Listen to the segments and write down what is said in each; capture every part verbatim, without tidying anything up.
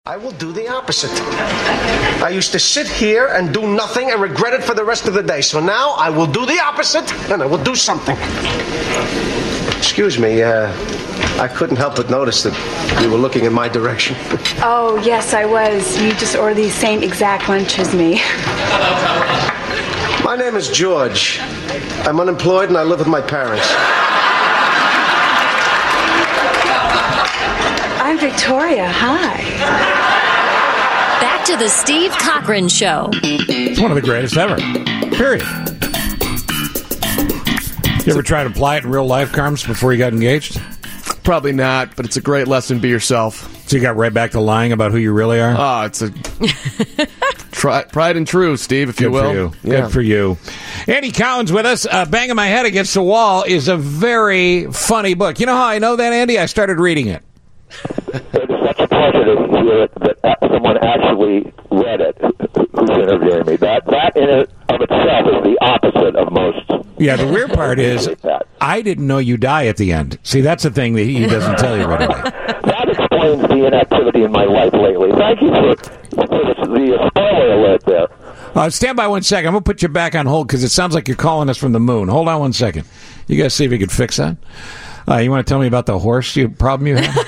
I will do the opposite. I used to sit here and do nothing and regret it for the rest of the day. So now I will do the opposite and I will do something. Excuse me, uh, I couldn't help but notice that you were looking in my direction. Oh, yes, I was. You just ordered the same exact lunch as me. My name is George. I'm unemployed and I live with my parents. I'm Victoria. Hi. Back to the Steve Cochran Show. It's one of the greatest ever. Period. You ever try to apply it in real life, Carms, before you got engaged? Probably not, but it's a great lesson. Be yourself. So you got right back to lying about who you really are? Oh, it's a try, pride and true, Steve, if Good you will. For you. Yeah. Good for you. Andy Cowan's with us. Uh, Banging My Head Against the Wall is a very funny book. You know how I know that, Andy? I started reading it. It's such a pleasure to hear that someone actually read it who's interviewing me. That, that in it of itself is the opposite of most. Yeah, the weird part is I didn't know you die at the end. See, that's the thing that he doesn't tell you right away. That explains the inactivity in my life lately. Thank you for, for the, the spoiler alert there. Uh, stand by one second. I'm going to put you back on hold because it sounds like you're calling us from the moon. Hold on one second. You guys see if you could fix that? Uh, you want to tell me about the horse you, problem you have?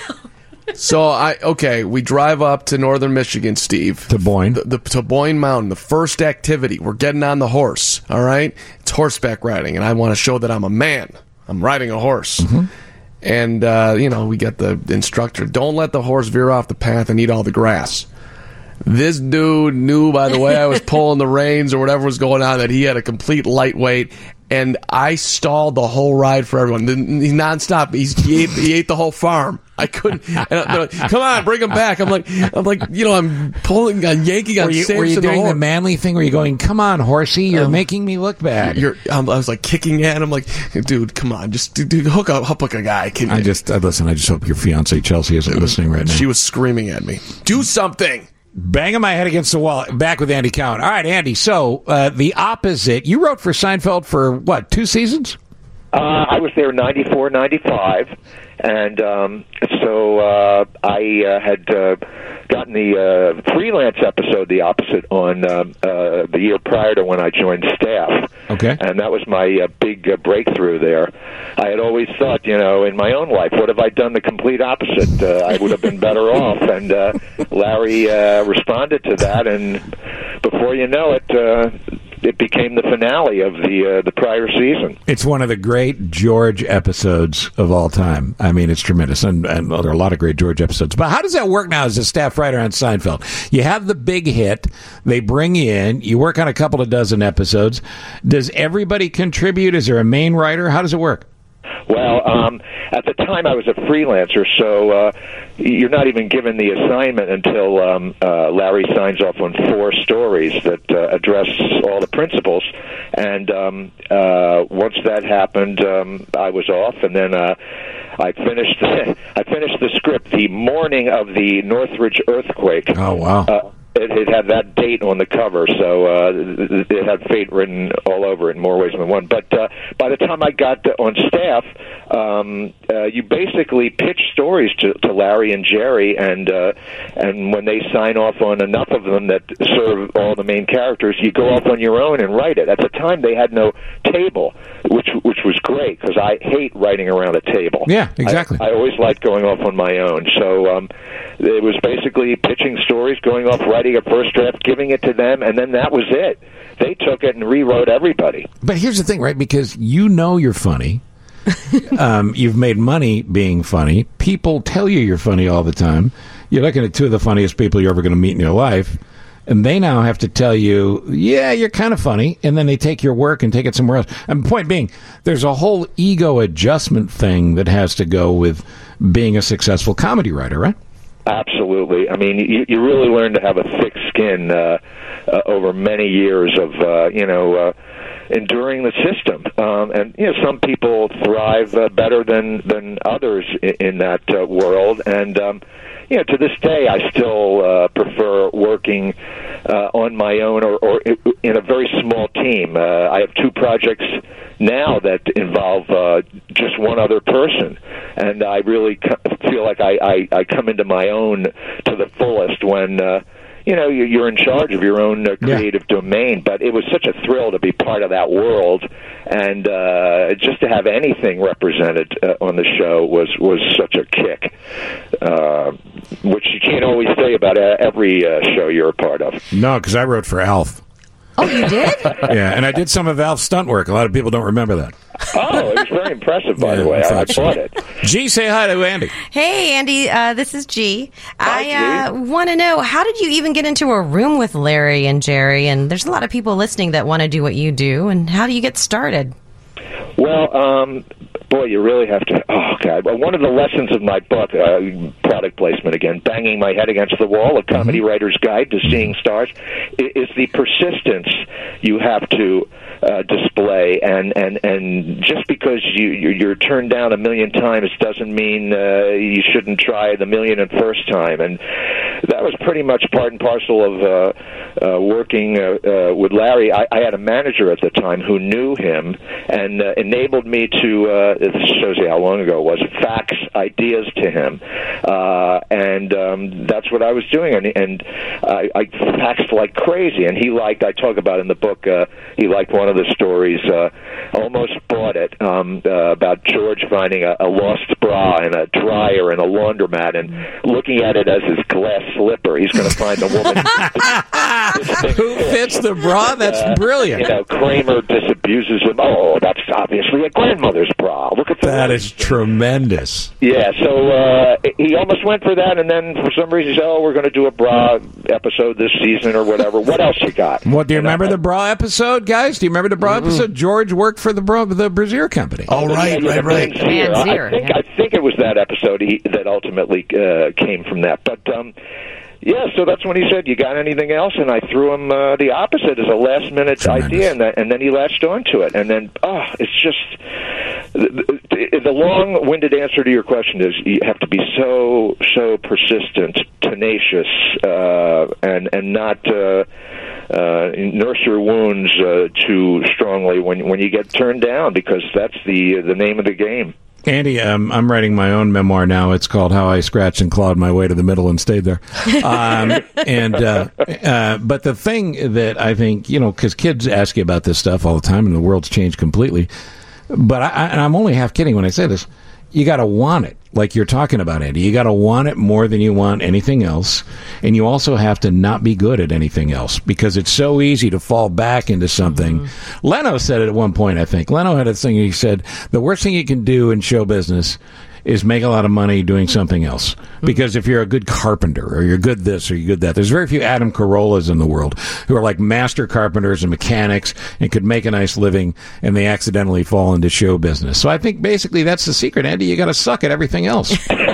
So, I okay, we drive up to northern Michigan, Steve. To Boyne. The, the, to Boyne Mountain, the first activity. We're getting on the horse, all right? It's horseback riding, and I want to show that I'm a man. I'm riding a horse. Mm-hmm. And, uh, you know, we get the instructor, don't let the horse veer off the path and eat all the grass. This dude knew by the way I was pulling the reins or whatever was going on that he had a complete lightweight, and I stalled the whole ride for everyone. He's nonstop. He's, he, ate, he ate the whole farm. I couldn't. And they're like, come on, bring him back. I'm like, I'm like, you know, I'm pulling, I'm yanking on Were you, were you doing the, the manly thing? Were you going, come on, horsey, you're um, making me look bad? You're, um, I was like kicking at him, like, dude, come on, just dude, hook up, hook up a guy. Can I just uh, listen? I just hope your fiance Chelsea isn't listening right now. She was screaming at me. Do something. Banging my head against the wall. Back with Andy Cowan. All right, Andy. So uh, the opposite. You wrote for Seinfeld for what? Two seasons? Uh, I was there ninety-four, ninety-five, and um, so uh, I uh, had uh, gotten the uh, freelance episode, The Opposite, on um, uh, the year prior to when I joined staff. Okay. And that was my uh, big uh, breakthrough there. I had always thought, you know, in my own life, what have I done the complete opposite? Uh, I would have been better off. And uh, Larry uh, responded to that, and before you know it, uh, it became the finale of the uh, the prior season. It's one of the great George episodes of all time. I mean, it's tremendous, and, and well, there are a lot of great George episodes. But how does that work now as a staff writer on Seinfeld? You have the big hit, they bring you in, you work on a couple of dozen episodes. Does everybody contribute? Is there a main writer? How does it work? Well, um, at the time I was a freelancer, so uh, you're not even given the assignment until um, uh, Larry signs off on four stories that uh, address all the principles. And um, uh, once that happened, um, I was off, and then uh, I finished. The, I finished the script the morning of the Northridge earthquake. Oh wow! Uh, It, it had that date on the cover, so uh, it had fate written all over it in more ways than one. But uh, by the time I got on staff, um, uh, you basically pitch stories to, to Larry and Jerry, and uh, and when they sign off on enough of them that serve all the main characters, you go off on your own and write it. At the time, they had no table, which which was great, because I hate writing around a table. Yeah, exactly. I, I always liked going off on my own. So um, it was basically pitching stories, going off, writing a first draft, giving it to them, and then that was it. They took it and rewrote everybody. But here's the thing, right? Because you know you're funny. um, you've made money being funny. People tell you you're funny all the time. You're looking at two of the funniest people you're ever going to meet in your life, and they now have to tell you, yeah, you're kind of funny, and then they take your work and take it somewhere else. And the point being, there's a whole ego adjustment thing that has to go with being a successful comedy writer, right? Absolutely. I mean, you, you really learn to have a thick skin uh, uh, over many years of, uh, you know, uh, enduring the system. Um, and, you know, some people thrive uh, better than, than others in, in that uh, world. And, um, you know, to this day, I still uh, prefer working uh, on my own or, or in a very small team. Uh, I have two projects now that involve uh, just one other person. And I really feel like I, I, I come into my own to the fullest when, uh, you know, you're in charge of your own uh, creative yeah. domain. But it was such a thrill to be part of that world, and uh, just to have anything represented uh, on the show was, was such a kick, uh, which you can't always say about uh, every uh, show you're a part of. No, because I wrote for Alf. Oh, you did? Yeah, and I did some of Alf's stunt work. A lot of people don't remember that. Oh, it was very impressive, by yeah, the way. I, I so. bought it. G, say hi to Andy. Hey, Andy. Uh, this is G. Hi, I uh, want to know, how did you even get into a room with Larry and Jerry? And there's a lot of people listening that want to do what you do. And how do you get started? Well, um, boy, you really have to. Oh, God. Well, one of the lessons of my book, uh, product placement again, Banging My Head Against the Wall, A Comedy mm-hmm. Writer's Guide to Seeing Stars, is the persistence you have to uh, display. And, and, and just because you, you're turned down a million times doesn't mean uh, you shouldn't try the million and first time. And that was pretty much part and parcel of uh, uh, working uh, uh, with Larry. I, I had a manager at the time who knew him and uh, enabled me to, uh, this shows you how long ago it was, fax ideas to him. Uh, and um, that's what I was doing. And, and I, I faxed like crazy. And he liked, I talk about in the book, uh, he liked one of the stories, uh, almost bought it, um, uh, about George finding a, a lost bra in a dryer in a laundromat and looking at it as his glass slipper. He's going to find a woman who fits the bra. That's uh, brilliant. You know, Kramer disabuses him. Oh, that's obviously a grandmother's bra. Look at that. That is tremendous. Yeah, so uh, he almost went for that, and then for some reason he said, "Oh, we're going to do a bra episode this season or whatever." What else you got? What do you and remember I, the bra episode, guys? Do you remember the bra mm-hmm. episode? George worked for the bra, the Brazier Company. Oh, right, yeah, right, right. Banzier. I think yeah. I think it was that episode he, that ultimately uh, came from that, but. Um, Yeah, so that's when he said, "You got anything else?" And I threw him uh, the opposite as a last-minute idea, and, that, and then he latched onto it. And then, oh, it's just the, the, the long-winded answer to your question is you have to be so so persistent, tenacious, uh, and and not uh, uh, nurse your wounds uh, too strongly when when you get turned down, because that's the the name of the game. Andy, um, I'm writing my own memoir now. It's called How I Scratched and Clawed My Way to the Middle and Stayed There. Um, and uh, uh, but the thing that I think, you know, because kids ask you about this stuff all the time, and the world's changed completely. But I, I, and I'm only half kidding when I say this. You got to want it, like you're talking about, Andy. You got to want it more than you want anything else, and you also have to not be good at anything else, because it's so easy to fall back into something. Mm-hmm. Leno said it at one point, I think. Leno had a thing. He said the worst thing you can do in show business is make a lot of money doing something else. Because if you're a good carpenter, or you're good this, or you're good that, there's very few Adam Carollas in the world who are like master carpenters and mechanics and could make a nice living, and they accidentally fall into show business. So I think basically that's the secret, Andy. You got to suck at everything else.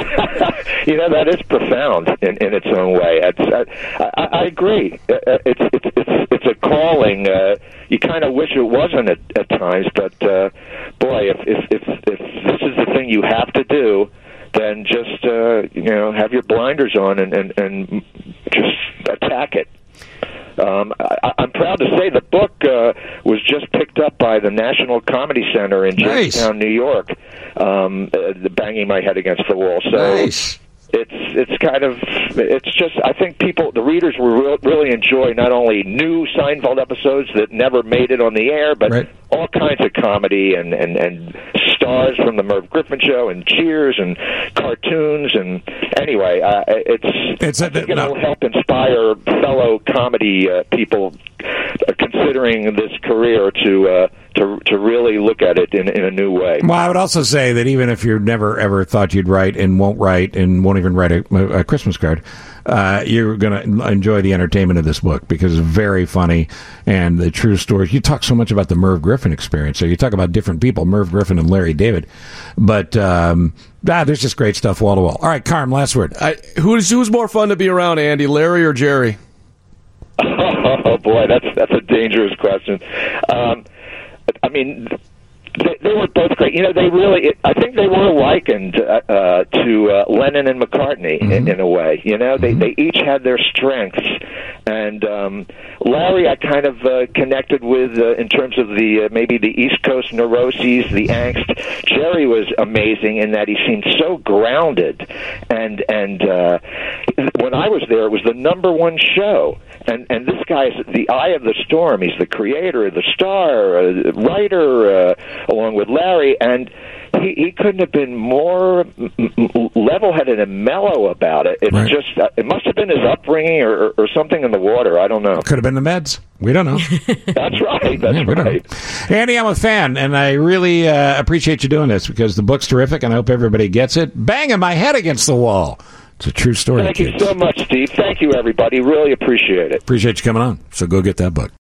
You know, that is profound in, in its own way. It's, I, I, I agree. It's it's it's it's a calling. Uh, you kind of wish it wasn't at, at times, but uh, boy, if, if if if this is the thing you have to do, then just uh, you know have your blinders on and and, and just attack it. Um, I, I'm proud to say the book uh, was just picked up by the National Comedy Center in Nice. Jamestown, New York. Um, uh, the Banging My Head Against the Wall. So Nice. it's it's kind of it's just I think people the readers will re- really enjoy not only new Seinfeld episodes that never made it on the air, but Right. all kinds of comedy and, and, and stars from the Merv Griffin Show and Cheers and cartoons and anyway, uh, it's It's a- I think no. it'll help inspire fellow comedy uh, people uh, considering this career to uh, to to really look at it in in a new way. Well, I would also say that even if you never ever thought you'd write and won't write and won't even write a, a Christmas card, uh, you're going to enjoy the entertainment of this book, because it's very funny and the true stories. You talk so much about the Merv Griffin experience. So you talk about different people, Merv Griffin and Larry David. But um, ah, there's just great stuff wall to wall. All right, Carm, last word. I, who's who's more fun to be around, Andy, Larry or Jerry? Oh boy, that's that's a dangerous question. Um, I mean, they, they were both great. You know, they really. I think they were likened uh, uh, to uh, Lennon and McCartney mm-hmm. in, in a way. You know, they mm-hmm. they each had their strengths, And um, Larry, I kind of uh, connected with uh, in terms of the uh, maybe the East Coast neuroses, the angst. Jerry was amazing in that he seemed so grounded, and and uh, when I was there, it was the number one show. And and this guy's the eye of the storm. He's the creator, the star, uh, writer, uh, along with Larry, and he, he couldn't have been more m- m- level-headed and mellow about it. It's Right. just uh, it must have been his upbringing or, or something in the water. I don't know. Could have been the meds. We don't know. That's right. That's Yeah, we don't right. know. Andy, I'm a fan, and I really uh, appreciate you doing this because the book's terrific, and I hope everybody gets it. Banging my head against the wall. It's a true story. Thank you kids. so much, Steve. Thank you, everybody. Really appreciate it. Appreciate you coming on. So go get that book.